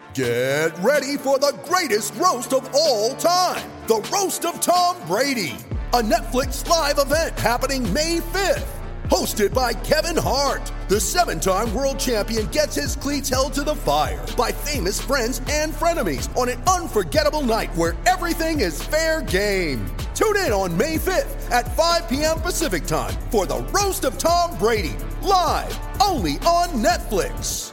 Get ready for the greatest roast of all time, the Roast of Tom Brady, a Netflix live event happening May 5th. Hosted by Kevin Hart, the 7-time world champion gets his cleats held to the fire by famous friends and frenemies on an unforgettable night where everything is fair game. Tune in on May 5th at 5 p.m. Pacific time for the Roast of Tom Brady, live only on Netflix.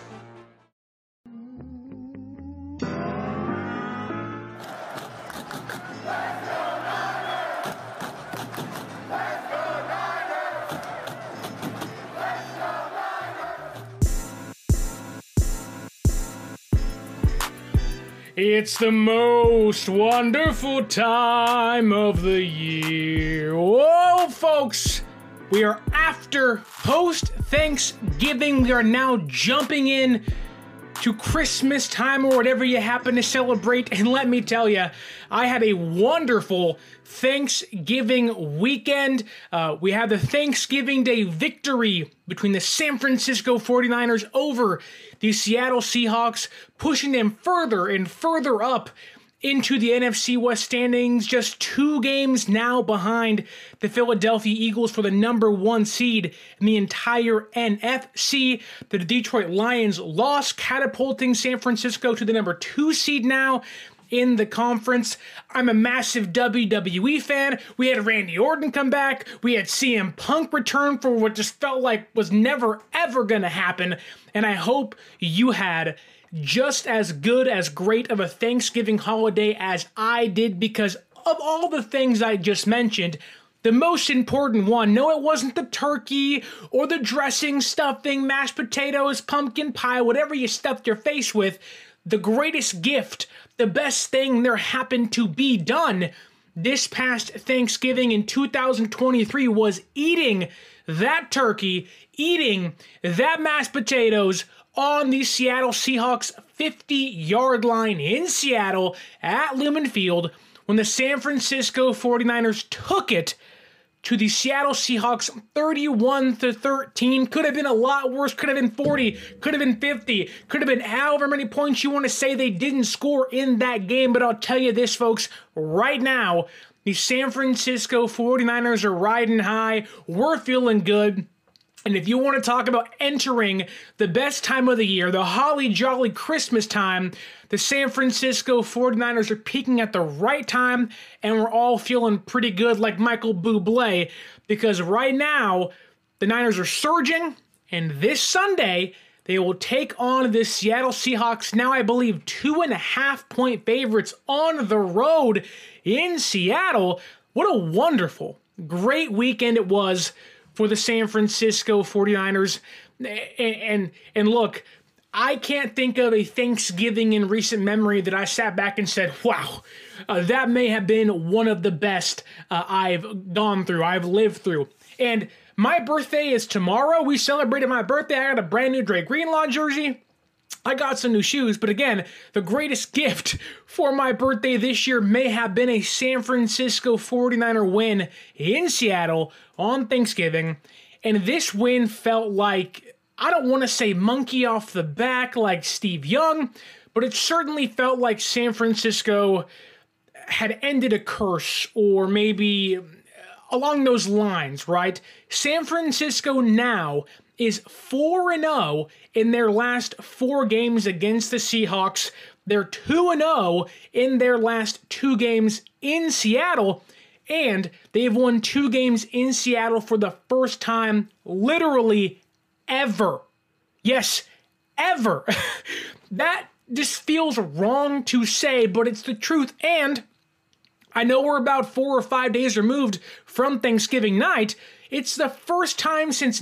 It's the most wonderful time of the year. Whoa, folks! We are after post-Thanksgiving. We are now jumping in to Christmas time or whatever you happen to celebrate. And let me tell you, I had a wonderful Thanksgiving weekend. We had the Thanksgiving Day victory between the San Francisco 49ers over the Seattle Seahawks, pushing them further and further up into the NFC West standings, just 2 games now behind the Philadelphia Eagles for the number 1 seed in the entire NFC. The Detroit Lions lost, catapulting San Francisco to the number 2 seed now in the conference. I'm a massive WWE fan. We had Randy Orton come back. We had CM Punk return for what just felt like was never, ever going to happen. And I hope you had just as good, as great of a Thanksgiving holiday as I did, because of all the things I just mentioned, the most important one, no, it wasn't the turkey or the dressing, stuffing, mashed potatoes, pumpkin pie, whatever you stuffed your face with. The greatest gift, the best thing there happened to be done this past Thanksgiving in 2023 was eating that turkey, eating that mashed potatoes on the Seattle Seahawks 50-yard line in Seattle at Lumen Field when the San Francisco 49ers took it to the Seattle Seahawks 31-13. Could have been a lot worse. Could have been 40. Could have been 50. Could have been however many points you want to say they didn't score in that game. But I'll tell you this, folks, right now, the San Francisco 49ers are riding high. We're feeling good. And if you want to talk about entering the best time of the year, the holly jolly Christmas time, the San Francisco 49ers are peaking at the right time, and we're all feeling pretty good like Michael Bublé, because right now, the Niners are surging, and this Sunday, they will take on the Seattle Seahawks, now I believe 2.5-point favorites on the road in Seattle. What a wonderful, great weekend it was for the San Francisco 49ers. And look, I can't think of a Thanksgiving in recent memory that I sat back and said, wow, that may have been one of the best I've gone through, I've lived through. And my birthday is tomorrow. We celebrated my birthday. I got a brand new Dre Greenlaw jersey. I got some new shoes, but again, the greatest gift for my birthday this year may have been a San Francisco 49er win in Seattle on Thanksgiving. And this win felt like, I don't want to say monkey off the back like Steve Young, but it certainly felt like San Francisco had ended a curse, or maybe along those lines, right? San Francisco now is 4-0 in their last 4 games against the Seahawks. They're 2-0 in their last 2 games in Seattle, and they've won 2 games in Seattle for the first time literally ever. Yes, ever. That just feels wrong to say, but it's the truth. And I know we're about 4 or 5 days removed from Thanksgiving night. It's the first time since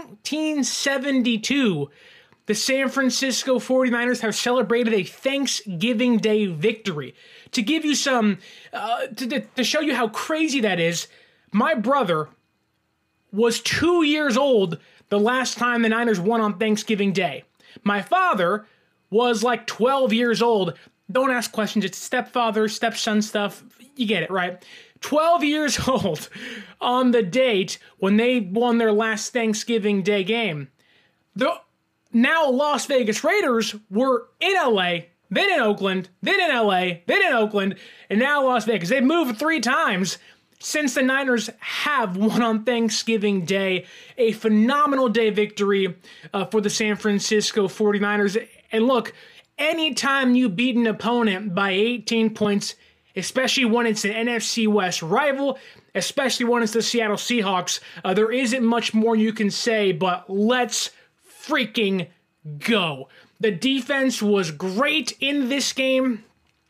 1972 the San Francisco 49ers have celebrated a Thanksgiving Day victory. To give you some, to show you how crazy that is, my brother was 2 years old the last time the Niners won on Thanksgiving Day. My father was like 12 years old. Don't ask questions. It's stepfather, stepson stuff. You get it, right? 12 years old on the date when they won their last Thanksgiving Day game. The now Las Vegas Raiders were in LA then in Oakland, then in LA, then in Oakland, and now Las Vegas. They've moved 3 times since the Niners have won on Thanksgiving Day. A phenomenal day victory for the San Francisco 49ers. And look, anytime you beat an opponent by 18 points, especially when it's an NFC West rival, especially when it's the Seattle Seahawks, there isn't much more you can say, but let's freaking go. The defense was great in this game.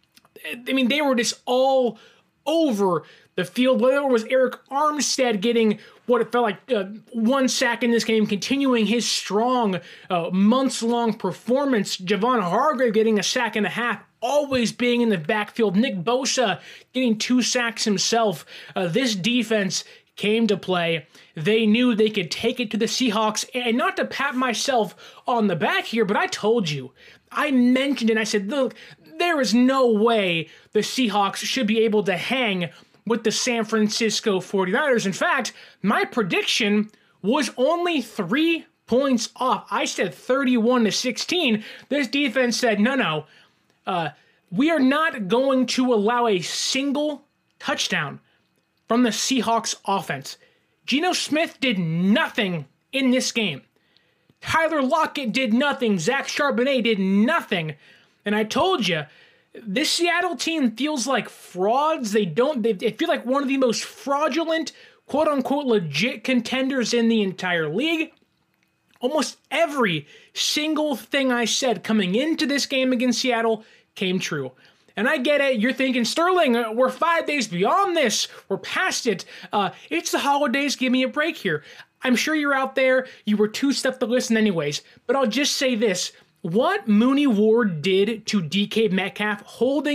I mean, they were just all over the field, whether it was Eric Armstead getting what it felt like 1 sack in this game, continuing his strong months-long performance. Javon Hargrave getting a sack and a half, always being in the backfield. Nick Bosa getting 2 sacks himself. This defense came to play. They knew they could take it to the Seahawks. And not to pat myself on the back here, but I told you. I mentioned it. I said, look, there is no way the Seahawks should be able to hang with the San Francisco 49ers. In fact, my prediction was only 3 points off. I said 31-16. This defense said, no, we are not going to allow a single touchdown from the Seahawks offense. Geno Smith did nothing in this game. Tyler Lockett did nothing. Zach Charbonnet did nothing. And I told you, this Seattle team feels like frauds. They feel like one of the most fraudulent, quote-unquote, legit contenders in the entire league. Almost every single thing I said coming into this game against Seattle came true. And I get it. You're thinking, Sterling, we're 5 days beyond this. We're past it. It's the holidays. Give me a break here. I'm sure you're out there. You were too stuffed to listen anyways. But I'll just say this. What Mooney Ward did to DK Metcalf, holding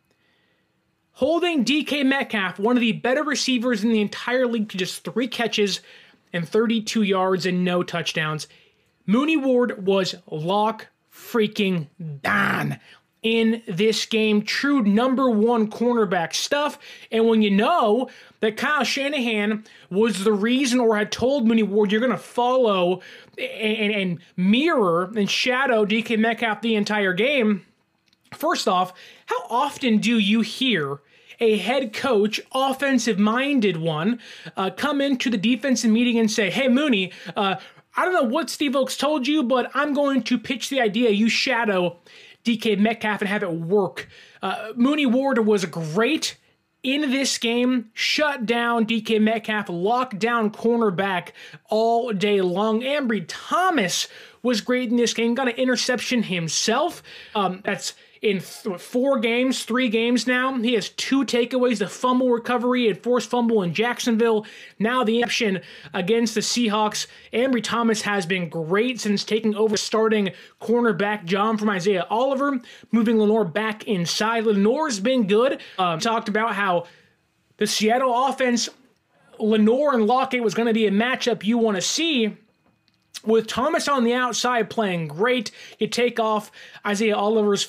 DK Metcalf, one of the better receivers in the entire league, to just 3 catches and 32 yards and no touchdowns. Mooney Ward was lock freaking down in this game. True number 1 cornerback stuff. And when you know that Kyle Shanahan was the reason, or had told Mooney Ward, you're going to follow and mirror and shadow DK Metcalf the entire game. First off, how often do you hear a head coach, offensive-minded one, come into the defensive meeting and say, hey, Mooney, I don't know what Steve Oakes told you, but I'm going to pitch the idea you shadow DK Metcalf and have it work. Mooney Ward was great in this game, shut down DK Metcalf, locked down cornerback all day long. Ambry Thomas was great in this game, got an interception himself. That's in 3 games now. He has 2 takeaways, the fumble recovery and forced fumble in Jacksonville. Now the action against the Seahawks. Ambry Thomas has been great since taking over starting cornerback job from Isaiah Oliver, moving Lenore back inside. Lenore's been good. Talked about how the Seattle offense, Lenore and Lockett, was going to be a matchup you want to see. With Thomas on the outside playing great, you take off Isaiah Oliver's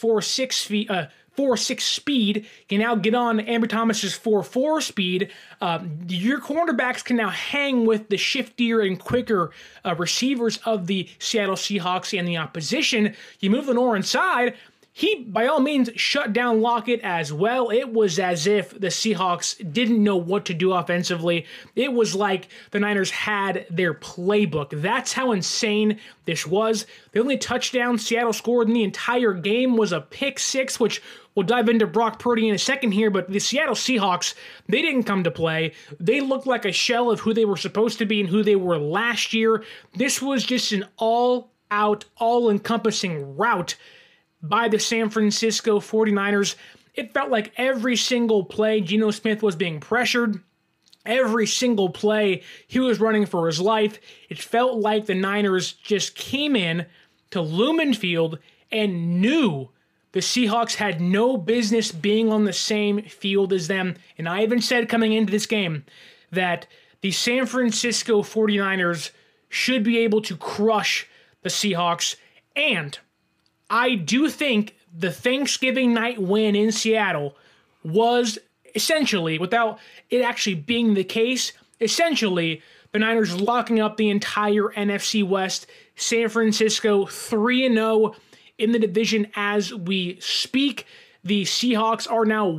4.6 speed. You can now get on Ambry Thomas's 4.4 speed. Your cornerbacks can now hang with the shiftier and quicker receivers of the Seattle Seahawks and the opposition. You move Lenore inside. He, by all means, shut down Lockett as well. It was as if the Seahawks didn't know what to do offensively. It was like the Niners had their playbook. That's how insane this was. The only touchdown Seattle scored in the entire game was a pick 6, which we'll dive into Brock Purdy in a second here, but the Seattle Seahawks, they didn't come to play. They looked like a shell of who they were supposed to be and who they were last year. This was just an all-out, all-encompassing rout by the San Francisco 49ers. It felt like every single play Geno Smith was being pressured. Every single play he was running for his life. It felt like the Niners just came in to Lumen Field and knew the Seahawks had no business being on the same field as them. And I even said coming into this game that the San Francisco 49ers should be able to crush the Seahawks. And I do think the Thanksgiving night win in Seattle was essentially, without it actually being the case, essentially the Niners locking up the entire NFC West. San Francisco 3-0 in the division as we speak. The Seahawks are now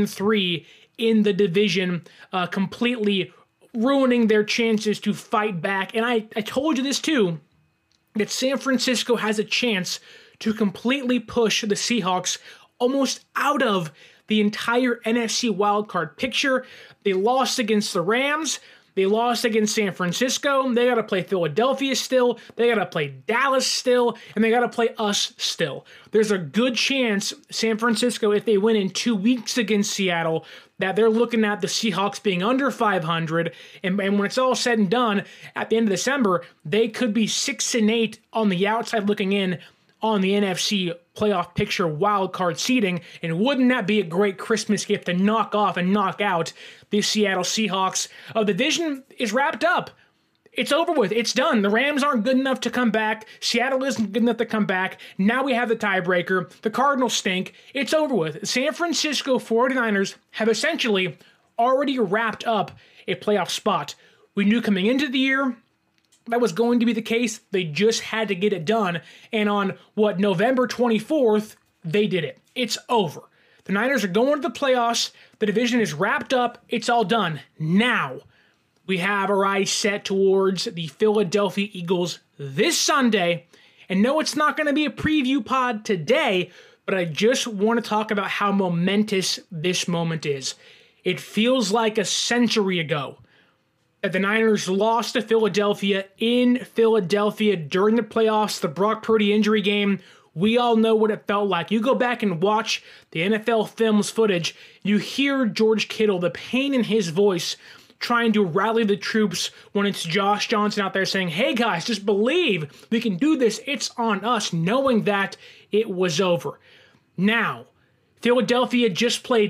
1-3 in the division, completely ruining their chances to fight back. And I told you this too, that San Francisco has a chance to completely push the Seahawks almost out of the entire NFC wildcard picture. They lost against the Rams. They lost against San Francisco. They got to play Philadelphia still. They got to play Dallas still. And they got to play us still. There's a good chance San Francisco, if they win in 2 weeks against Seattle, that they're looking at the Seahawks being under 500. And when it's all said and done, at the end of December, they could be 6-8 on the outside looking in on the NFC playoff picture wild card seeding. And wouldn't that be a great Christmas gift to knock off and knock out the Seattle Seahawks? The division is wrapped up. It's over with. It's done. The Rams aren't good enough to come back. Seattle isn't good enough to come back. Now we have the tiebreaker. The Cardinals stink. It's over with. San Francisco 49ers have essentially already wrapped up a playoff spot. We knew coming into the year that was going to be the case. They just had to get it done. And on November 24th, they did it. It's over. The Niners are going to the playoffs. The division is wrapped up. It's all done. Now, we have our eyes set towards the Philadelphia Eagles this Sunday. And no, it's not going to be a preview pod today, but I just want to talk about how momentous this moment is. It feels like a century ago that the Niners lost to Philadelphia in Philadelphia during the playoffs, the Brock Purdy injury game. We all know what it felt like. You go back and watch the NFL Films footage, you hear George Kittle, the pain in his voice, trying to rally the troops when it's Josh Johnson out there saying, hey guys, just believe we can do this. It's on us, knowing that it was over. Now, Philadelphia just played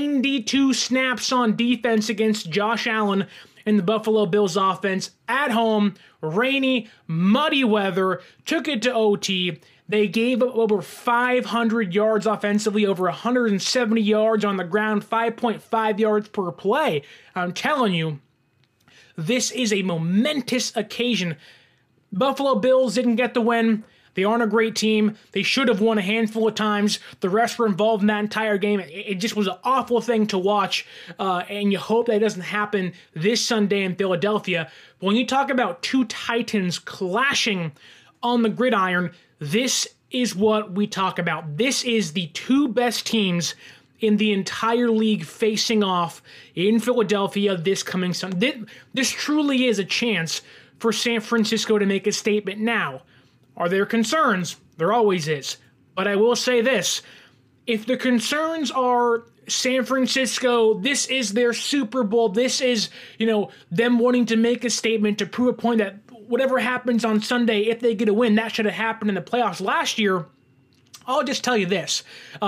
92 snaps on defense against Josh Allen in the Buffalo Bills offense at home, rainy, muddy weather, took it to OT. They gave up over 500 yards offensively, over 170 yards on the ground, 5.5 yards per play. I'm telling you, this is a momentous occasion. Buffalo Bills didn't get the win. They aren't a great team. They should have won a handful of times. The refs were involved in that entire game. It just was an awful thing to watch, and you hope that doesn't happen this Sunday in Philadelphia. But when you talk about two Titans clashing on the gridiron, this is what we talk about. This is the two best teams in the entire league facing off in Philadelphia this coming Sunday. This truly is a chance for San Francisco to make a statement now. Are there concerns? There always is. But I will say this. If the concerns are San Francisco, this is their Super Bowl, this is, them wanting to make a statement to prove a point that whatever happens on Sunday, if they get a win, that should have happened in the playoffs last year, I'll just tell you this.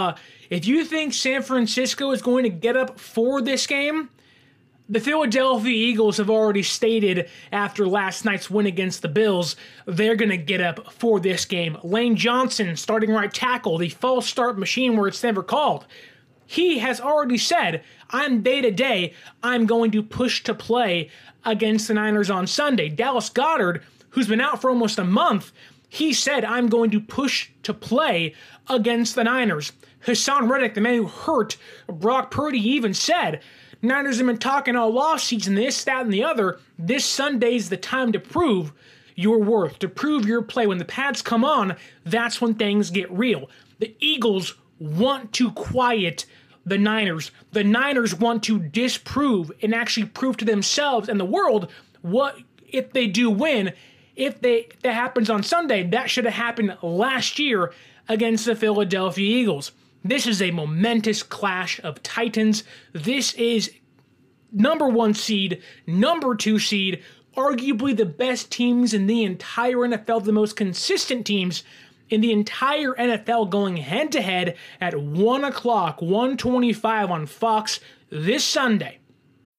If you think San Francisco is going to get up for this game, the Philadelphia Eagles have already stated after last night's win against the Bills, they're going to get up for this game. Lane Johnson, starting right tackle, the false start machine where it's never called. He has already said, I'm day-to-day, I'm going to push to play against the Niners on Sunday. Dallas Goedert, who's been out for almost a month, he said, I'm going to push to play against the Niners. Hassan Reddick, the man who hurt Brock Purdy, even said, Niners have been talking all offseason, this, that, and the other. This Sunday's the time to prove your worth, to prove your play. When the pads come on, that's when things get real. The Eagles want to quiet the Niners. The Niners want to disprove and actually prove to themselves and the world what if they do win. If that happens on Sunday, that should have happened last year against the Philadelphia Eagles. This is a momentous clash of titans. This is number 1 seed, number 2 seed, arguably the best teams in the entire NFL, the most consistent teams in the entire NFL going head-to-head at 1 o'clock, 1:25 on Fox this Sunday.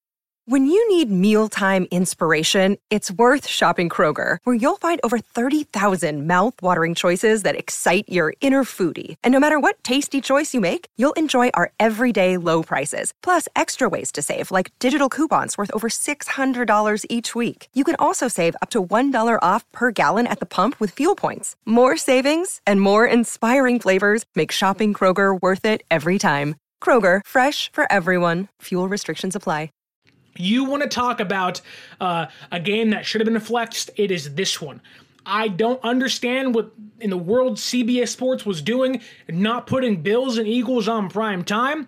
When you need mealtime inspiration, it's worth shopping Kroger, where you'll find over 30,000 mouth-watering choices that excite your inner foodie. And no matter what tasty choice you make, you'll enjoy our everyday low prices, plus extra ways to save, like digital coupons worth over $600 each week. You can also save up to $1 off per gallon at the pump with fuel points. More savings and more inspiring flavors make shopping Kroger worth it every time. Kroger, fresh for everyone. Fuel restrictions apply. You want to talk about a game that should have been flexed, it is this one. I don't understand what in the world CBS Sports was doing, not putting Bills and Eagles on prime time.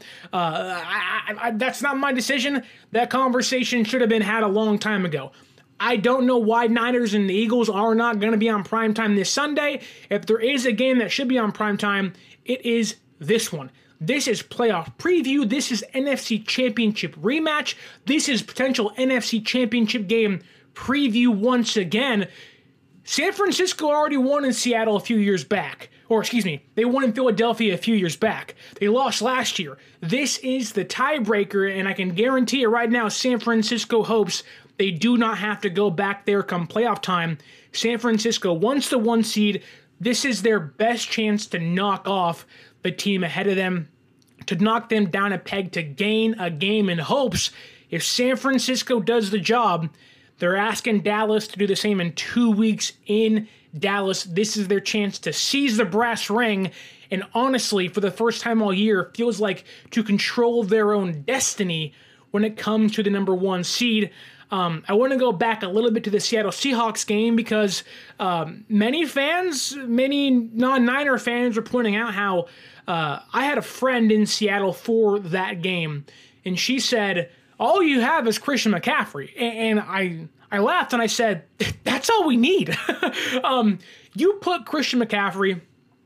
That's not my decision. That conversation should have been had a long time ago. I don't know why Niners and the Eagles are not going to be on prime time this Sunday. If there is a game that should be on prime time, it is this one. This is playoff preview. This is NFC Championship rematch. This is potential NFC Championship game preview once again. San Francisco already won in Seattle a few years back. Or, excuse me, they won in Philadelphia a few years back. They lost last year. This is the tiebreaker, and I can guarantee you right now, San Francisco hopes they do not have to go back there come playoff time. San Francisco wants the 1 seed. This is their best chance to knock off the team ahead of them, to knock them down a peg, to gain a game in hopes. If San Francisco does the job, they're asking Dallas to do the same in 2 weeks in Dallas. This is their chance to seize the brass ring, and honestly, for the first time all year, it feels like to control their own destiny when it comes to the number 1 seed. I want to go back a little bit to the Seattle Seahawks game because many non-Niner fans were pointing out how I had a friend in Seattle for that game, and she said, all you have is Christian McCaffrey. And I laughed and I said, that's all we need. You put Christian McCaffrey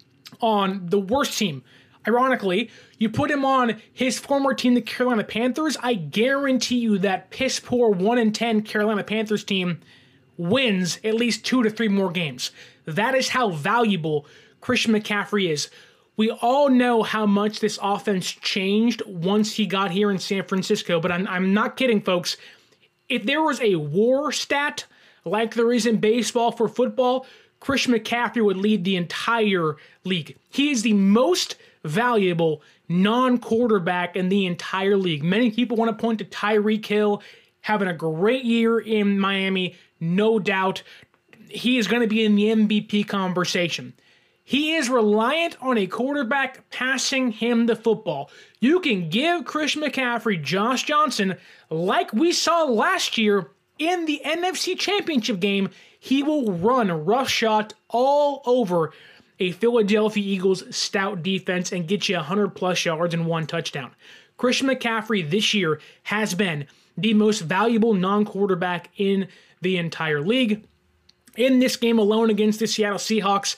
on the worst team. Ironically, you put him on his former team, the Carolina Panthers. I guarantee you that piss-poor 1-10 Carolina Panthers team wins at least 2 to 3 more games. That is how valuable Christian McCaffrey is. We all know how much this offense changed once he got here in San Francisco, but I'm not kidding, folks. If there was a WAR stat like there is in baseball for football, Christian McCaffrey would lead the entire league. He is the most valuable non-quarterback in the entire league. Many people want to point to Tyreek Hill having a great year in Miami. No doubt he is going to be in the MVP conversation. He is reliant on a quarterback passing him the football. You can give Christian McCaffrey Josh Johnson like we saw last year in the NFC Championship game. He will run roughshod all over a Philadelphia Eagles stout defense and get you 100-plus yards and 1 touchdown. Christian McCaffrey this year has been the most valuable non-quarterback in the entire league. In this game alone against the Seattle Seahawks,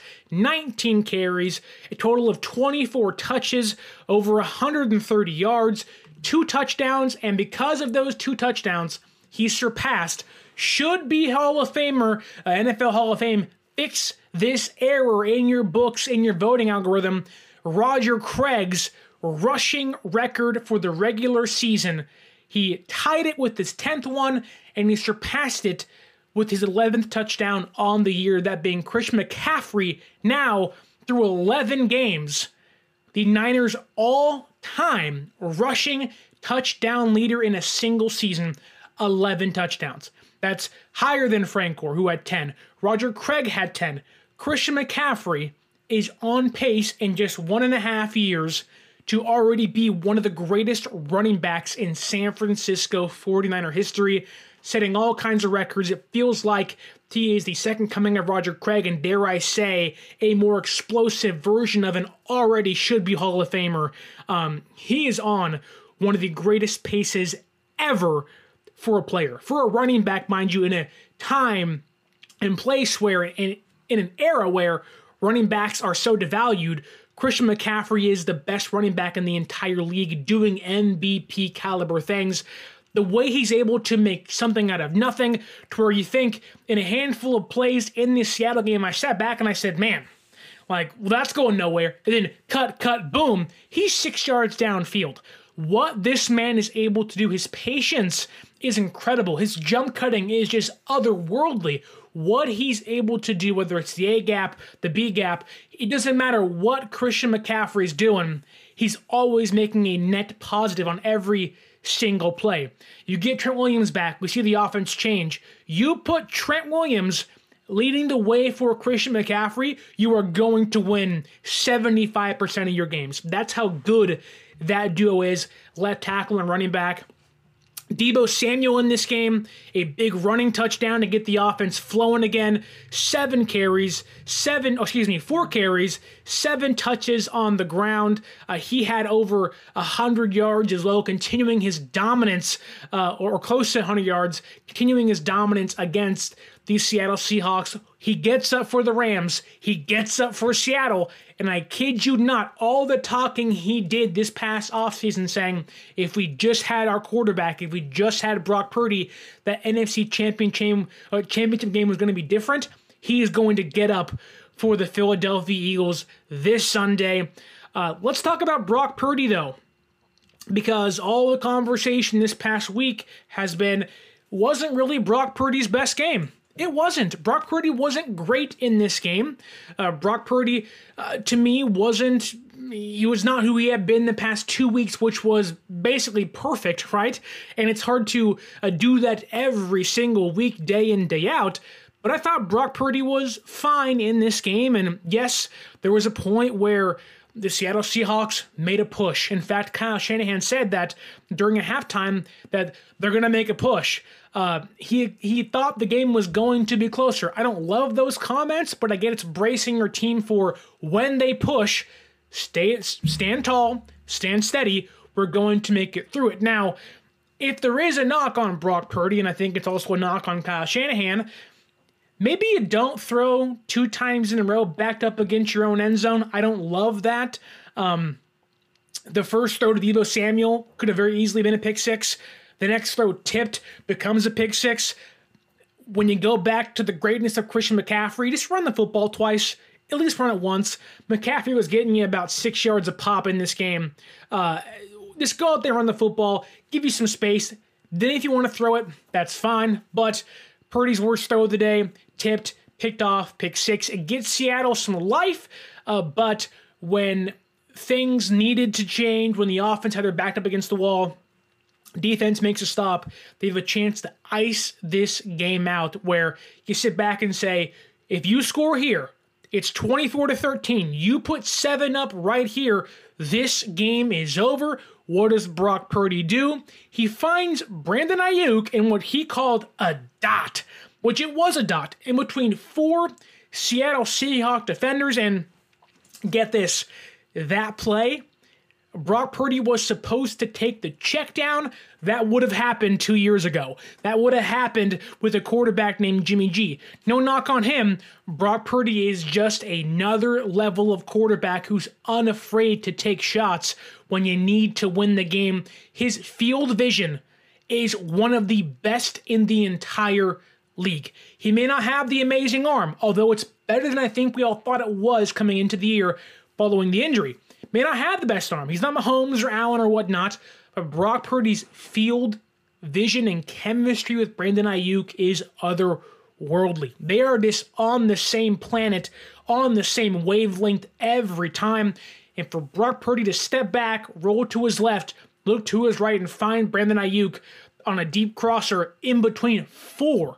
19 carries, a total of 24 touches, over 130 yards, 2 touchdowns, and because of those 2 touchdowns, he surpassed should be Hall of Famer, NFL Hall of Fame. Fix this error in your books, in your voting algorithm. Roger Craig's rushing record for the regular season. He tied it with his 10th one, and he surpassed it with his 11th touchdown on the year, that being Christian McCaffrey, now through 11 games, the Niners' all-time rushing touchdown leader in a single season, 11 touchdowns. That's higher than Frank Gore, who had 10. Roger Craig had 10. Christian McCaffrey is on pace in just 1.5 years to already be one of the greatest running backs in San Francisco 49er history, setting all kinds of records. It feels like he is the second coming of Roger Craig, and dare I say, a more explosive version of an already should-be Hall of Famer. He is on one of the greatest paces ever for a player, for a running back, mind you, in a time and place where, in an era where running backs are so devalued, Christian McCaffrey is the best running back in the entire league, doing MVP caliber things. The way he's able to make something out of nothing, to where you think in a handful of plays in this Seattle game, I sat back and I said, man, well, that's going nowhere. And then cut, boom, he's 6 yards downfield. What this man is able to do, his patience is incredible. His jump cutting is just otherworldly. What he's able to do, whether it's the A gap, the B gap, it doesn't matter what Christian McCaffrey's doing. He's always making a net positive on every single play. You get Trent Williams back. We see the offense change. You put Trent Williams leading the way for Christian McCaffrey, you are going to win 75% of your games. That's how good that duo is, left tackle and running back. Deebo Samuel in this game, a big running touchdown to get the offense flowing again. 4 carries, 7 touches on the ground. He had over 100 yards as well, continuing his dominance, or close to 100 yards, continuing his dominance against the Seattle Seahawks. He gets up for the Rams. He gets up for Seattle. And I kid you not, all the talking he did this past offseason saying, if we just had our quarterback, if we just had Brock Purdy, that NFC championship game was going to be different. He is going to get up for the Philadelphia Eagles this Sunday. Let's talk about Brock Purdy, though, because all the conversation this past week has been, wasn't really Brock Purdy's best game. It wasn't. Brock Purdy wasn't great in this game. Brock Purdy, to me, he was not who he had been the past 2 weeks, which was basically perfect, right? And it's hard to do that every single week, day in, day out. But I thought Brock Purdy was fine in this game. And yes, there was a point where the Seattle Seahawks made a push. In fact, Kyle Shanahan said that during a halftime that they're going to make a push. He thought the game was going to be closer. I don't love those comments, but I get it's bracing your team for when they push, stand tall, stand steady. We're going to make it through it. Now, if there is a knock on Brock Purdy, and I think it's also a knock on Kyle Shanahan, maybe you don't throw 2 times in a row backed up against your own end zone. I don't love that. The first throw to Deebo Samuel could have very easily been a pick six. The next throw tipped, becomes a pick six. When you go back to the greatness of Christian McCaffrey, just run the football twice. At least run it once. McCaffrey was getting you about 6 yards a pop in this game. Just go out there, run the football, give you some space. Then if you want to throw it, that's fine. But Purdy's worst throw of the day, tipped, picked off, pick six. It gets Seattle some life, but when things needed to change, when the offense had their backed up against the wall, defense makes a stop, they have a chance to ice this game out where you sit back and say, if you score here, it's 24-13. You put 7 up right here. This game is over. What does Brock Purdy do? He finds Brandon Ayuk in what he called a dot, which it was a dot, in between 4 Seattle Seahawks defenders. And get this, that play, Brock Purdy was supposed to take the check down. That would have happened 2 years ago. That would have happened with a quarterback named Jimmy G. No knock on him. Brock Purdy is just another level of quarterback who's unafraid to take shots when you need to win the game. His field vision is one of the best in the entire league. He may not have the amazing arm, although it's better than I think we all thought it was coming into the year following the injury. May not have the best arm. He's not Mahomes or Allen or whatnot, but Brock Purdy's field vision and chemistry with Brandon Ayuk is otherworldly. They are just on the same planet, on the same wavelength every time. And for Brock Purdy to step back, roll to his left, look to his right, and find Brandon Ayuk on a deep crosser in between 4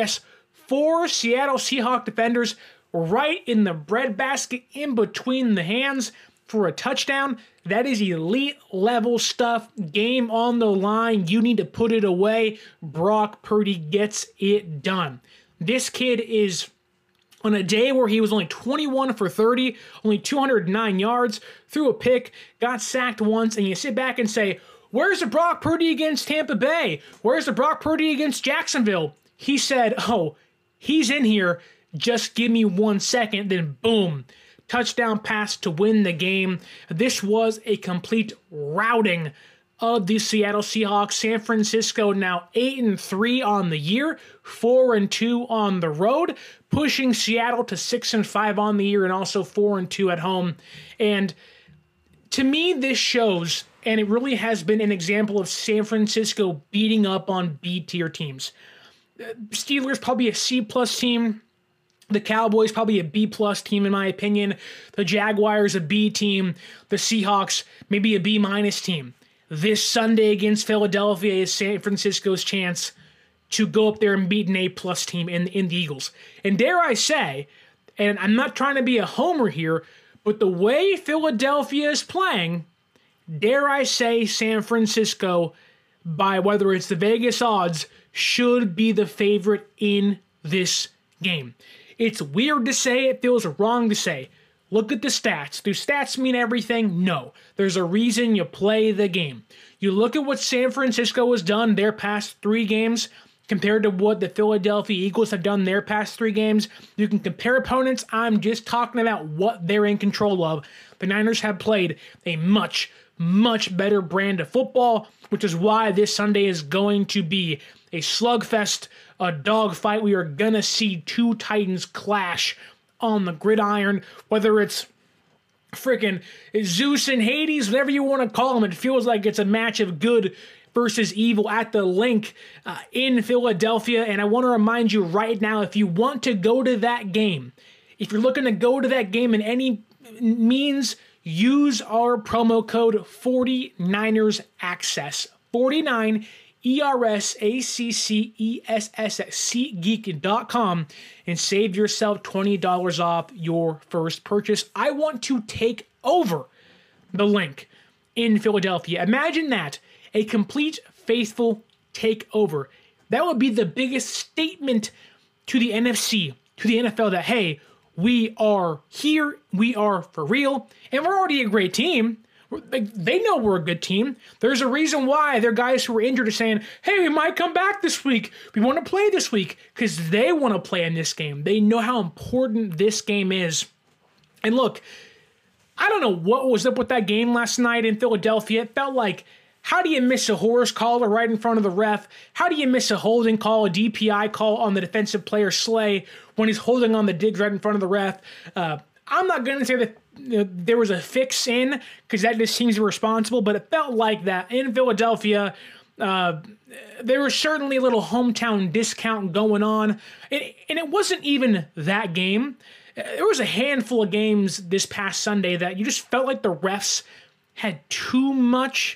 Seattle Seahawks defenders, right in the breadbasket in between the hands, for a touchdown, that is elite level stuff. Game on the line. You need to put it away. Brock Purdy gets it done. This kid is on a day where he was only 21 for 30, only 209 yards, threw a pick, got sacked once, and you sit back and say, where's the Brock Purdy against Tampa Bay? Where's the Brock Purdy against Jacksonville? He said, oh, he's in here. Just give me 1 second. Then boom. Touchdown pass to win the game. This was a complete routing of the Seattle Seahawks. San Francisco now 8-3 on the year, 4-2 on the road, pushing Seattle to 6-5 on the year, and also 4-2 at home. And To me, this shows, and it really has been an example of San Francisco beating up on B-tier teams. Steelers probably a C-plus team. The Cowboys probably a B-plus team in my opinion. The Jaguars a B team. The Seahawks maybe a B-minus team. This Sunday against Philadelphia is San Francisco's chance to go up there and beat an A-plus team in the Eagles. And dare I say, and I'm not trying to be a homer here, but the way Philadelphia is playing, dare I say San Francisco, by whether it's the Vegas odds, should be the favorite in this game. It's weird to say, it feels wrong to say. Look at the stats. Do stats mean everything? No. There's a reason you play the game. You look at what San Francisco has done their past 3 games compared to what the Philadelphia Eagles have done their past 3 games. You can compare opponents. I'm just talking about what they're in control of. The Niners have played a much, much better brand of football, which is why this Sunday is going to be a slugfest, a dogfight. We are going to see 2 Titans clash on the gridiron, whether it's freaking Zeus and Hades, whatever you want to call them. It feels like it's a match of good versus evil at the Link in Philadelphia. And I want to remind you right now, if you want to go to that game, if you're looking to go to that game in any means, use our promo code 49ersaccess. 49 ERSACCESS at SeatGeek.com and save yourself $20 off your first purchase. I want to take over the Link in Philadelphia. Imagine that, a complete faithful takeover. That would be the biggest statement to the NFC, to the NFL, that, hey, we are here, we are for real, and we're already a great team. They know we're a good team. There's a reason why their guys who are injured are saying, hey, we might come back this week. We want to play this week, because they want to play in this game. They know how important this game is. And look, I don't know what was up with that game last night in Philadelphia. It felt like, how do you miss a horse collar right in front of the ref? How do you miss a holding call, a DPI call on the defensive player Slay when he's holding on the Diggs right in front of the ref? I'm not going to say that there was a fix in, because that just seems irresponsible, but it felt like that in Philadelphia. There was certainly a little hometown discount going on, and it wasn't even that game. There was a handful of games this past Sunday that you just felt like the refs had too much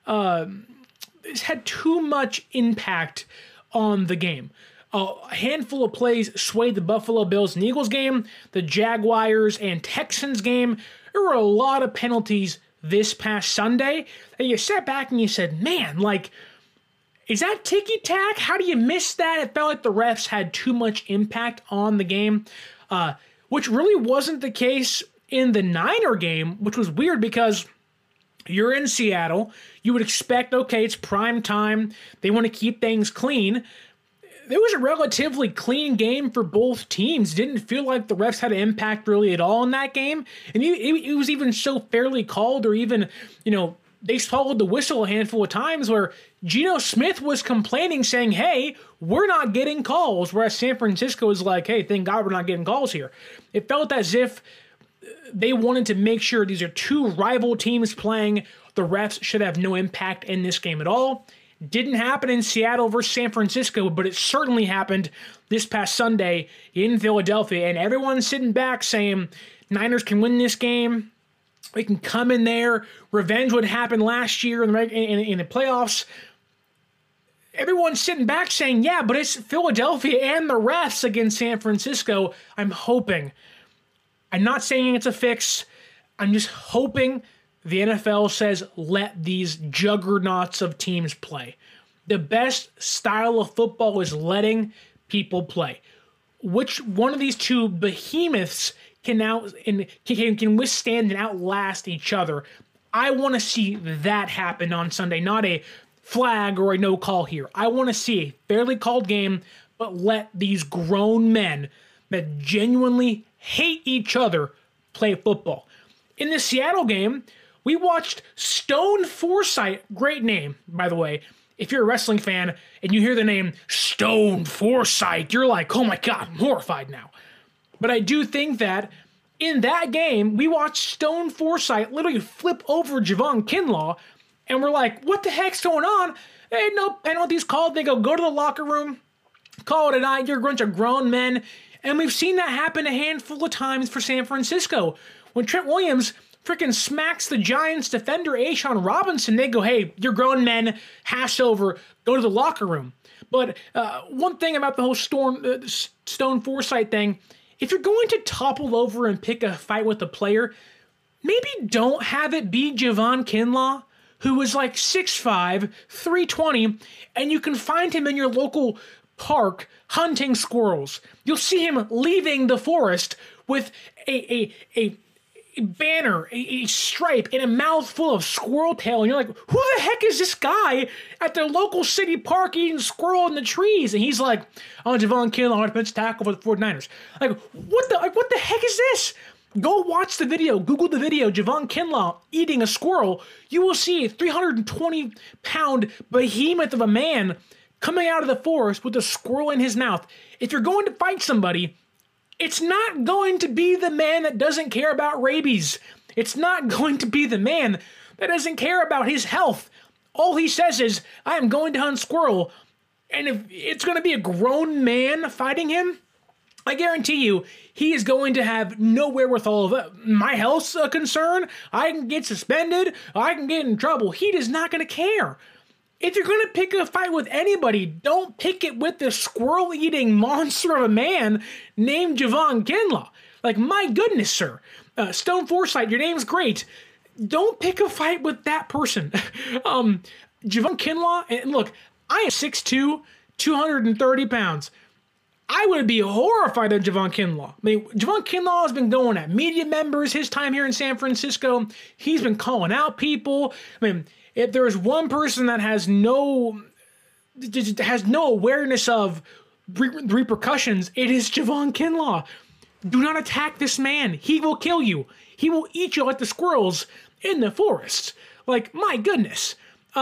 impact on the game. A handful of plays swayed the Buffalo Bills and Eagles game, the Jaguars and Texans game. There were a lot of penalties this past Sunday that you sat back and you said, man, like, is that ticky-tack? How do you miss that? It felt like the refs had too much impact on the game, which really wasn't the case in the Niner game, which was weird because you're in Seattle. You would expect, okay, it's prime time. They want to keep things clean. There was a relatively clean game for both teams. Didn't feel like the refs had an impact really at all in that game. And it was even so fairly called, or even, they followed the whistle a handful of times where Geno Smith was complaining, saying, hey, we're not getting calls. Whereas San Francisco was like, hey, thank God we're not getting calls here. It felt as if they wanted to make sure these are 2 rival teams playing. The refs should have no impact in this game at all. Didn't happen in Seattle versus San Francisco, but it certainly happened this past Sunday in Philadelphia. And everyone's sitting back saying, Niners can win this game. We can come in there. Revenge would happen last year in the playoffs. Everyone's sitting back saying, yeah, but it's Philadelphia and the refs against San Francisco. I'm hoping. I'm not saying it's a fix. I'm just hoping the NFL says, let these juggernauts of teams play. The best style of football is letting people play. Which one of these 2 behemoths can withstand and outlast each other? I want to see that happen on Sunday, not a flag or a no call here. I want to see a fairly called game, but let these grown men that genuinely hate each other play football. In the Seattle game, we watched Stone Forsythe, great name, by the way. If you're a wrestling fan and you hear the name Stone Forsythe, you're like, oh my God, I'm horrified now. But I do think that In that game, we watched Stone Forsythe literally flip over Javon Kinlaw, and we're like, what the heck's going on? There ain't no penalties called. They go to the locker room, call it a night. You're a bunch of grown men. And we've seen that happen a handful of times for San Francisco. When Trent Williams freaking smacks the Giants defender A'Shawn Robinson, they go, hey, you're grown men, hash over, go to the locker room. But one thing about the whole Stone Forsythe thing, if you're going to topple over and pick a fight with a player, maybe don't have it be Javon Kinlaw, who is like 6'5", 320, and you can find him in your local park hunting squirrels. You'll see him leaving the forest with a banner, a stripe, and a mouthful of squirrel tail, and you're like, who the heck is this guy at the local city park eating squirrel in the trees? And he's like, oh, Javon Kinlaw, defensive tackle for the 49ers. What the heck is this? Go watch the video. Google the video, Javon Kinlaw eating a squirrel. You will see a 320-pound behemoth of a man coming out of the forest with a squirrel in his mouth. If you're going to fight somebody, it's not going to be the man that doesn't care about rabies. It's not going to be the man that doesn't care about his health. All he says is, I am going to hunt squirrel. And if it's going to be a grown man fighting him, I guarantee you, he is going to have no wherewithal of my health's a concern. I can get suspended. I can get in trouble. He is not going to care. If you're going to pick a fight with anybody, don't pick it with the squirrel-eating monster of a man named Javon Kinlaw. Like, my goodness, sir. Stone Forsythe, your name's great. Don't pick a fight with that person. Javon Kinlaw, and look, I am 6'2", 230 pounds. I would be horrified of Javon Kinlaw. I mean, Javon Kinlaw has been going at media members his time here in San Francisco. He's been calling out people. I mean, if there's one person that has no awareness of repercussions, it is Javon Kinlaw. Do not attack this man. He will kill you. He will eat you like the squirrels in the forest. Like, my goodness.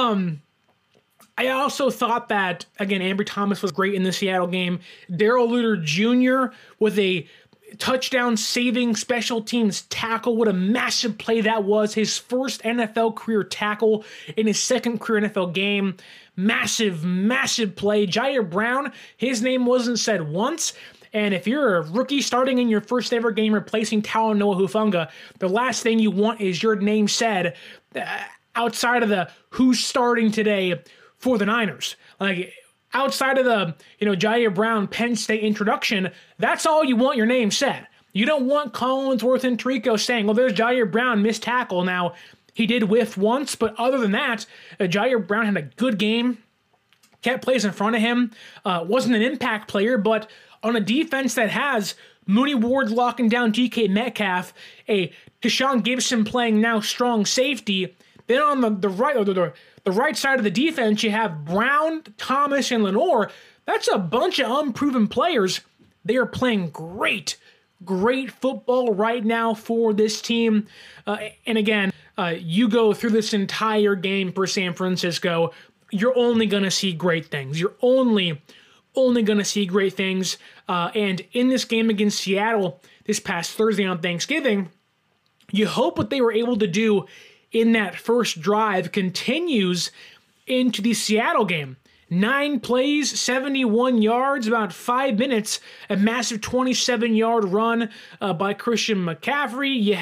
I also thought that, again, Ambry Thomas was great in the Seattle game. Darrell Luter Jr. with a touchdown-saving special teams tackle. What a massive play that was. His first NFL career tackle in his second career NFL game. Massive, massive play. Jair Brown, his name wasn't said once. And if you're a rookie starting in your first ever game replacing Talanoa Hufanga, the last thing you want is your name said outside of the who's starting today for the Niners. Like, outside of the, Jair Brown Penn State introduction, that's all you want your name said. You don't want Collinsworth and Tirico saying, well, there's Jair Brown, missed tackle. Now, he did whiff once, but other than that, Jair Brown had a good game, kept plays in front of him, wasn't an impact player, but on a defense that has Mooney Ward locking down DK Metcalf, a Deshaun Gibson playing now strong safety, then on the right side of the defense, you have Brown, Thomas, and Lenoir. That's a bunch of unproven players. They are playing great football right now for this team. And again, you go through this entire game for San Francisco, you're only going to see great things. You're only going to see great things. And in this game against Seattle this past Thursday on Thanksgiving, you hope what they were able to do in that first drive continues into the Seattle game. 9 plays, 71 yards, about 5 minutes, a massive 27-yard run by Christian McCaffrey. You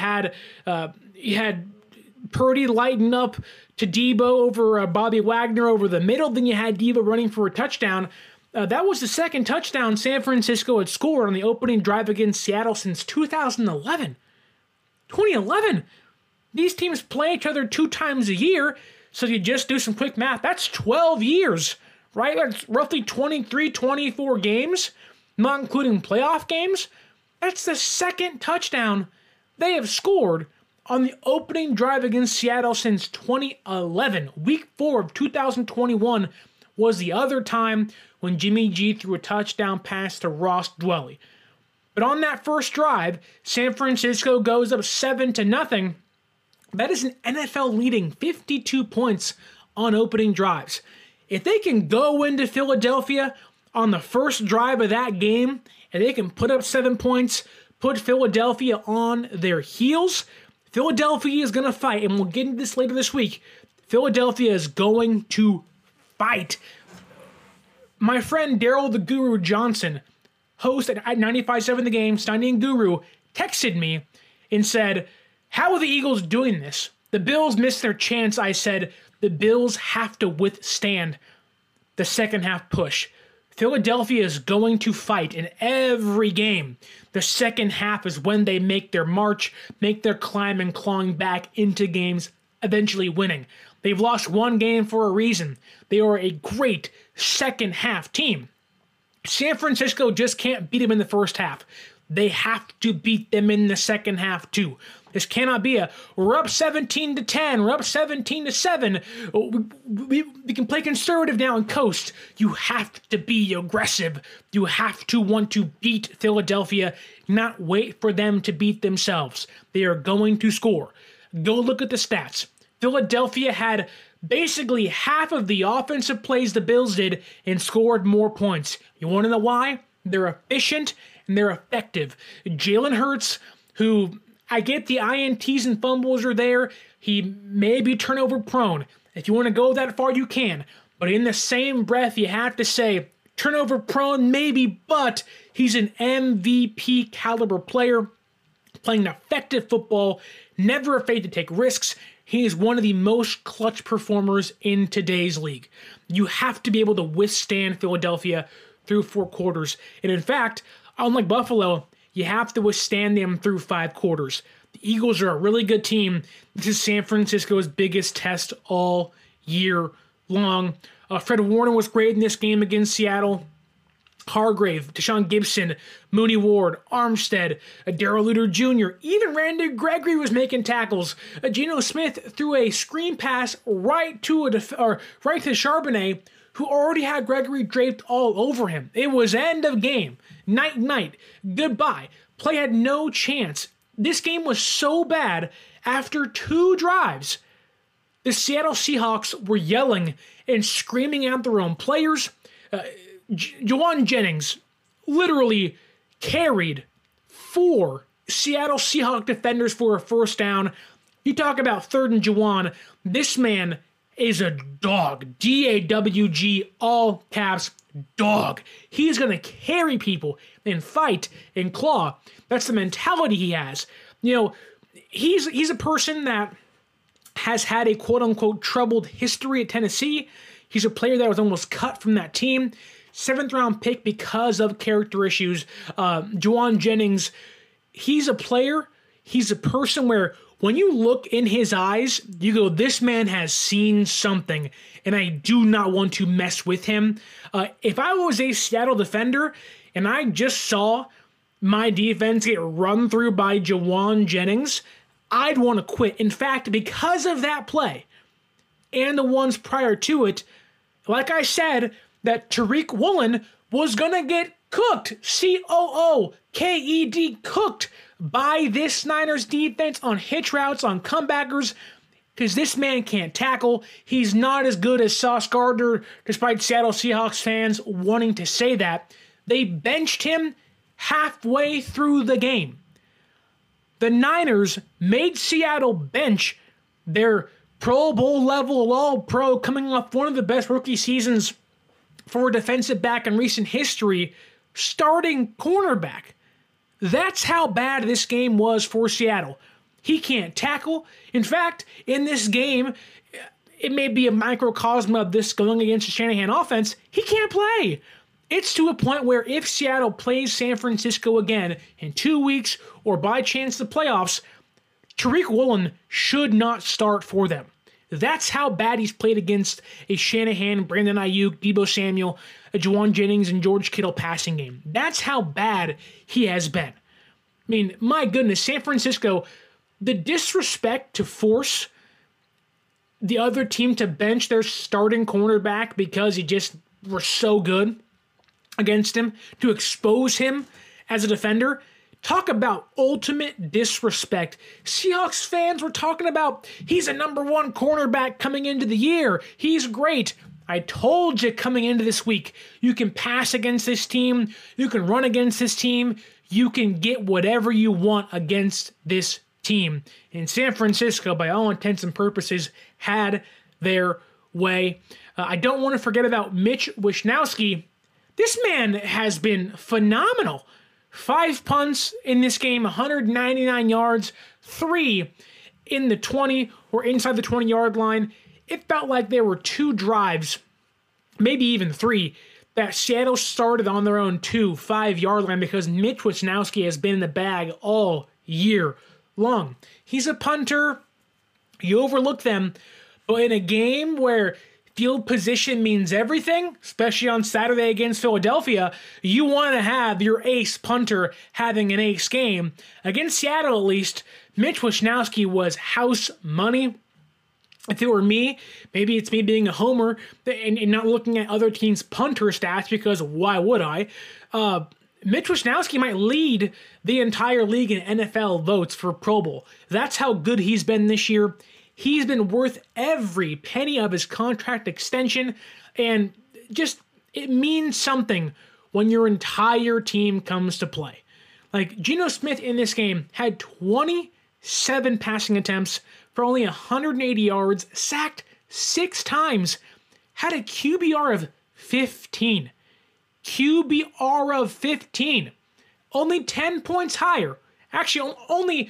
had Purdy lighten up to Debo over Bobby Wagner over the middle. Then you had Debo running for a touchdown. That was the second touchdown San Francisco had scored on the opening drive against Seattle since 2011. 2011! These teams play each other 2 times a year, so you just do some quick math. That's 12 years, right? That's roughly 23, 24 games, not including playoff games. That's the second touchdown they have scored on the opening drive against Seattle since 2011. Week 4 of 2021 was the other time when Jimmy G threw a touchdown pass to Ross Dwelley. But on that first drive, San Francisco goes up 7-0. That is an NFL-leading 52 points on opening drives. If they can go into Philadelphia on the first drive of that game, and they can put up 7 points, put Philadelphia on their heels. Philadelphia is going to fight, and we'll get into this later this week. Philadelphia is going to fight. My friend Daryl the Guru Johnson, host at 95.7 The Game, Standing Guru, texted me and said, how are the Eagles doing this? The Bills missed their chance. I said, the Bills have to withstand the second half push. Philadelphia is going to fight in every game. The second half is when they make their march, make their climb and clawing back into games, eventually winning. They've lost one game for a reason. They are a great second half team. San Francisco just can't beat them in the first half. They have to beat them in the second half too. This cannot be we're up 17-10, we're up 17-7. We can play conservative now and coast. You have to be aggressive. You have to want to beat Philadelphia, not wait for them to beat themselves. They are going to score. Go look at the stats. Philadelphia had basically half of the offensive plays the Bills did and scored more points. You want to know why? They're efficient and they're effective. Jalen Hurts, who I get the INTs and fumbles are there. He may be turnover prone. If you want to go that far, you can. But in the same breath, you have to say, turnover prone maybe, but he's an MVP caliber player, playing effective football, never afraid to take risks. He is one of the most clutch performers in today's league. You have to be able to withstand Philadelphia through 4 quarters. And in fact, unlike Buffalo, you have to withstand them through 5 quarters. The Eagles are a really good team. This is San Francisco's biggest test all year long. Fred Warner was great in this game against Seattle. Hargrave, Deshaun Gibson, Mooney Ward, Armstead, Darrell Luter Jr., even Randy Gregory was making tackles. Geno Smith threw a screen pass right to Charbonnet, who already had Gregory draped all over him. It was end of game. Night, goodbye. Play had no chance. This game was so bad, after 2 drives, the Seattle Seahawks were yelling and screaming at their own players. Jauan Jennings literally carried 4 Seattle Seahawks defenders for a first down. You talk about 3rd and Jauan. This man is a dog. D-A-W-G, all caps, dog. He's going to carry people and fight and claw. That's the mentality he has. You know, he's a person that has had a quote-unquote troubled history at Tennessee. He's a player that was almost cut from that team. 7th-round pick because of character issues. Jauan Jennings, he's a player. He's a person where when you look in his eyes, you go, this man has seen something, and I do not want to mess with him. If I was a Seattle defender and I just saw my defense get run through by Jauan Jennings, I'd want to quit. In fact, because of that play and the ones prior to it, like I said, that Tariq Woolen was going to get cooked, C-O-O-K-E-D, cooked by this Niners defense on hitch routes, on comebackers, because this man can't tackle. He's not as good as Sauce Gardner, despite Seattle Seahawks fans wanting to say that. They benched him halfway through the game. The Niners made Seattle bench their Pro Bowl level All-Pro, coming off one of the best rookie seasons for a defensive back in recent history, starting cornerback. That's how bad this game was for Seattle. He can't tackle. In fact, in this game, it may be a microcosm of this going against the Shanahan offense. He can't play. It's to a point where if Seattle plays San Francisco again in 2 weeks or by chance the playoffs, Tariq Woolen should not start for them. That's how bad he's played against a Shanahan, Brandon Ayuk, Deebo Samuel, a Jauan Jennings, and George Kittle passing game. That's how bad he has been. I mean, my goodness, San Francisco, the disrespect to force the other team to bench their starting cornerback because he just were so good against him, to expose him as a defender. Talk about ultimate disrespect. Seahawks fans were talking about he's a number 1 cornerback coming into the year. He's great. I told you coming into this week, you can pass against this team. You can run against this team. you can get whatever you want against this team. And San Francisco, by all intents and purposes, had their way. I don't want to forget about Mitch Wishnowsky. This man has been phenomenal. 5 punts in this game, 199 yards, 3 in the 20 or inside the 20-yard line. It felt like there were 2 drives, maybe even 3, that Seattle started on their own 5-yard line because Mitch Wishnowsky has been in the bag all year long. He's a punter. You overlook them. But in a game where field position means everything, especially on Saturday against Philadelphia, you want to have your ace punter having an ace game. Against Seattle, at least, Mitch Wishnowsky was house money. If it were me, maybe it's me being a homer and not looking at other teams' punter stats, because why would I? Mitch Wishnowsky might lead the entire league in NFL votes for Pro Bowl. That's how good he's been this year. He's been worth every penny of his contract extension, and just, it means something when your entire team comes to play. Like, Geno Smith in this game had 27 passing attempts for only 180 yards, sacked 6 times, had a QBR of 15. QBR of 15. Only 10 points higher. Actually, only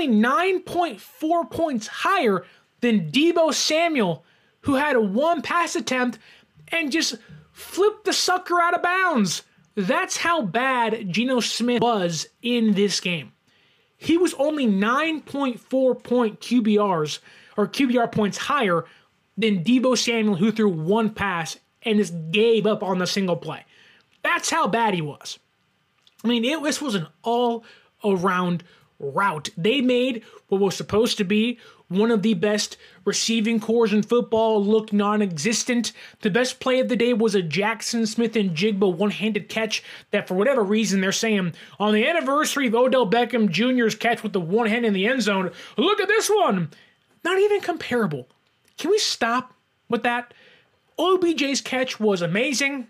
9.4 points higher than Deebo Samuel, who had 1 pass attempt and just flipped the sucker out of bounds. That's how bad Geno Smith was in this game. He was only 9.4 point QBRs, or QBR points higher than Deebo Samuel, who threw 1 pass and just gave up on the single play. That's how bad he was. I mean, this was an all-around rout. They made what was supposed to be one of the best receiving cores in football look non-existent. The best play of the day was a Jackson Smith-Njigba one-handed catch that, for whatever reason, they're saying, on the anniversary of Odell Beckham Jr.'s catch with the one hand in the end zone, look at this one! Not even comparable. Can we stop with that? OBJ's catch was amazing.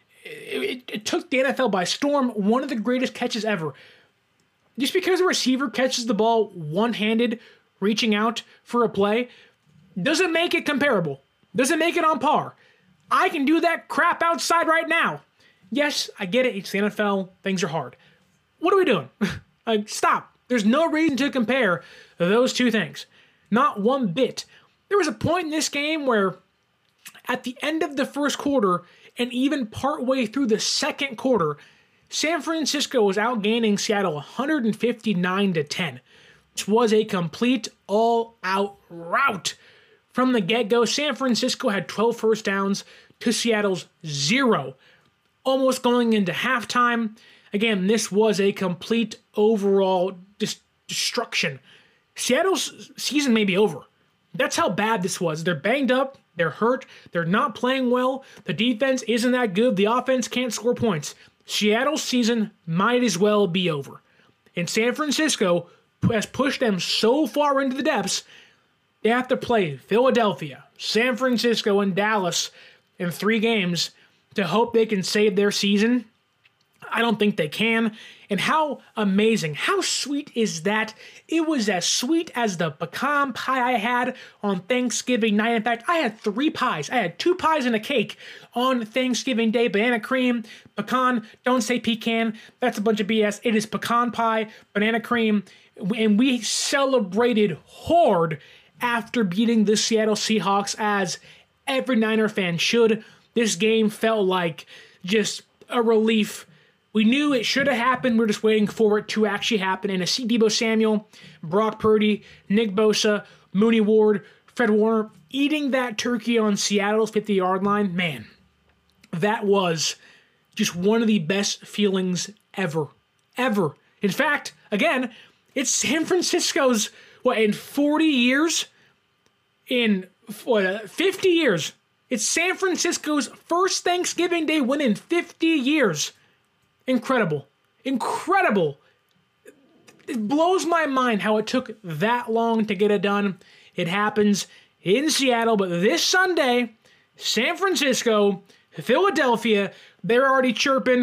It took the NFL by storm. One of the greatest catches ever. Just because a receiver catches the ball one-handed, reaching out for a play, doesn't make it comparable. Doesn't make it on par. I can do that crap outside right now. Yes, I get it. It's the NFL. Things are hard. What are we doing? Stop. There's no reason to compare those two things. Not one bit. There was a point in this game where at the end of the first quarter and even partway through the second quarter, San Francisco was outgaining Seattle 159-10. Which was a complete all-out rout. From the get-go, San Francisco had 12 first downs to Seattle's 0. Almost going into halftime. Again, this was a complete overall destruction. Seattle's season may be over. That's how bad this was. They're banged up. They're hurt. They're not playing well. The defense isn't that good. The offense can't score points. Seattle's season might as well be over. And San Francisco has pushed them so far into the depths, they have to play Philadelphia, San Francisco, and Dallas in 3 games to hope they can save their season. I don't think they can. And how amazing, how sweet is that? It was as sweet as the pecan pie I had on Thanksgiving night. In fact, I had 3 pies. I had 2 pies and a cake on Thanksgiving Day. Banana cream, pecan, don't say pecan. That's a bunch of BS. It is pecan pie, banana cream, and we celebrated hard after beating the Seattle Seahawks, as every Niner fan should. This game felt like just a relief. We knew it should have happened. We're just waiting for it to actually happen. And to see Deebo Samuel, Brock Purdy, Nick Bosa, Mooney Ward, Fred Warner eating that turkey on Seattle's 50-yard line, man, that was just one of the best feelings ever. Ever. In fact, again, it's San Francisco's, in 40 years? In 50 years. It's San Francisco's first Thanksgiving Day win in 50 years. Incredible. Incredible. It blows my mind how it took that long to get it done. It happens in Seattle, but this Sunday, San Francisco, Philadelphia, they're already chirping,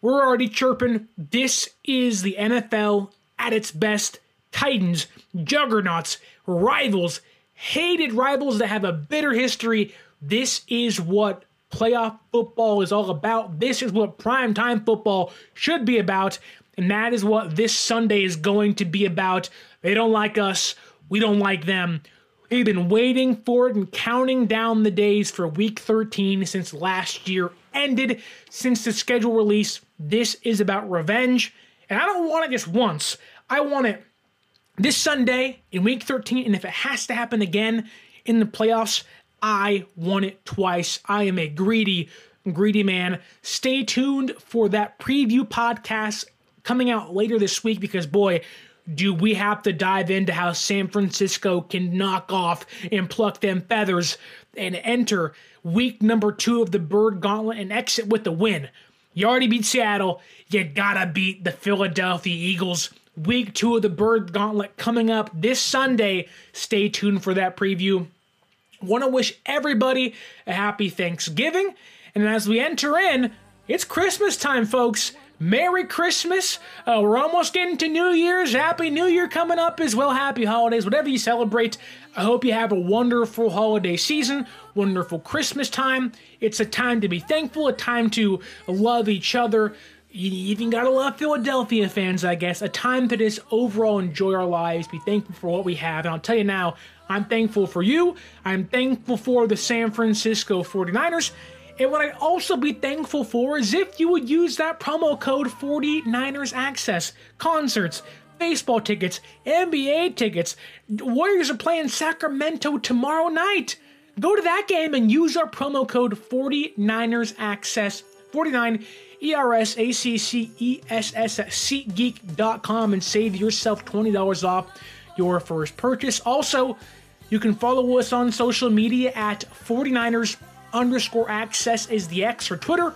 we're already chirping. This is the NFL at its best. Titans, juggernauts, rivals, hated rivals that have a bitter history. This is what playoff football is all about. This is what primetime football should be about. And that is what this Sunday is going to be about. They don't like us. We don't like them. We've been waiting for it and counting down the days for Week 13 since last year ended, since the schedule release. This is about revenge. And I don't want it just once. I want it this Sunday in Week 13. And if it has to happen again in the playoffs, I want it twice. I am a greedy man. Stay tuned for that preview podcast coming out later this week because, boy, do we have to dive into how San Francisco can knock off and pluck them feathers and enter week number 2 of the Bird Gauntlet and exit with the win. You already beat Seattle. You gotta beat the Philadelphia Eagles. Week 2 of the Bird Gauntlet coming up this Sunday. Stay tuned for that preview. Want to wish everybody a happy Thanksgiving. And as we enter in, it's Christmas time, folks. Merry Christmas. We're almost getting to New Year's. Happy New Year coming up as well. Happy holidays, whatever you celebrate. I hope you have a wonderful holiday season, wonderful Christmas time. It's a time to be thankful, a time to love each other. You even gotta love Philadelphia fans, I guess. A time to just overall enjoy our lives, be thankful for what we have. And I'll tell you now, I'm thankful for you. I'm thankful for the San Francisco 49ers. And what I'd also be thankful for is if you would use that promo code 49ers Access. Concerts, baseball tickets, NBA tickets. Warriors are playing Sacramento tomorrow night. Go to that game and use our promo code 49ers Access. 49 ERSACCESS at SeatGeek.com and save yourself $20 off your first purchase. Also, you can follow us on social media at 49ers_access is the X or Twitter.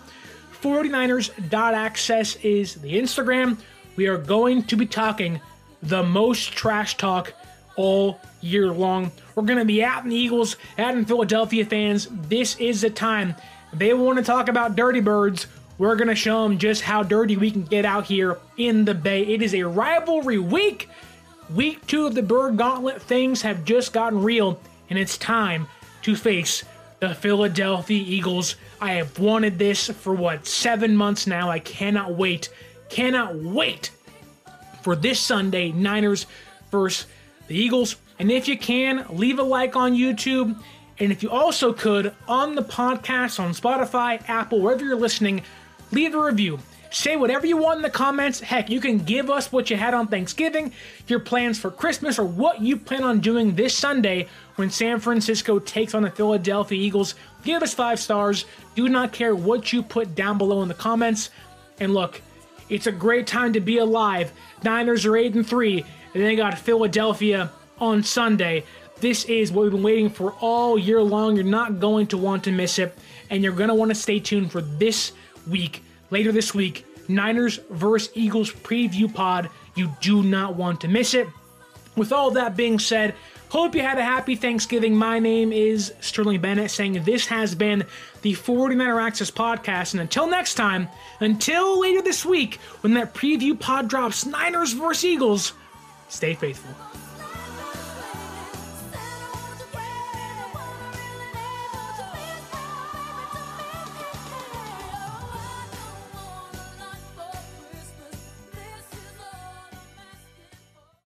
49ers.access is the Instagram. We are going to be talking the most trash talk all year long. We're going to be at the Eagles, at in Philadelphia fans. This is the time. They want to talk about dirty birds. We're going to show them just how dirty we can get out here in the Bay. It is a rivalry week. Week 2 of the Bird Gauntlet. Things have just gotten real, and it's time to face the Philadelphia Eagles. I have wanted this for 7 months now. I cannot wait for this Sunday, Niners versus the Eagles. And if you can, leave a like on YouTube. And if you also could, on the podcast, on Spotify, Apple, wherever you're listening, leave a review. Say whatever you want in the comments. Heck, you can give us what you had on Thanksgiving, your plans for Christmas, or what you plan on doing this Sunday when San Francisco takes on the Philadelphia Eagles. Give us 5 stars. Do not care what you put down below in the comments. And look, it's a great time to be alive. Niners are 8-3, and they got Philadelphia on Sunday. This is what we've been waiting for all year long. You're not going to want to miss it, and you're going to want to stay tuned for this week. Later this week, Niners vs. Eagles preview pod. You do not want to miss it. With all that being said, hope you had a happy Thanksgiving. My name is Sterling Bennett, saying this has been the 49er Access podcast. And until next time, until later this week, when that preview pod drops, Niners vs. Eagles, stay faithful.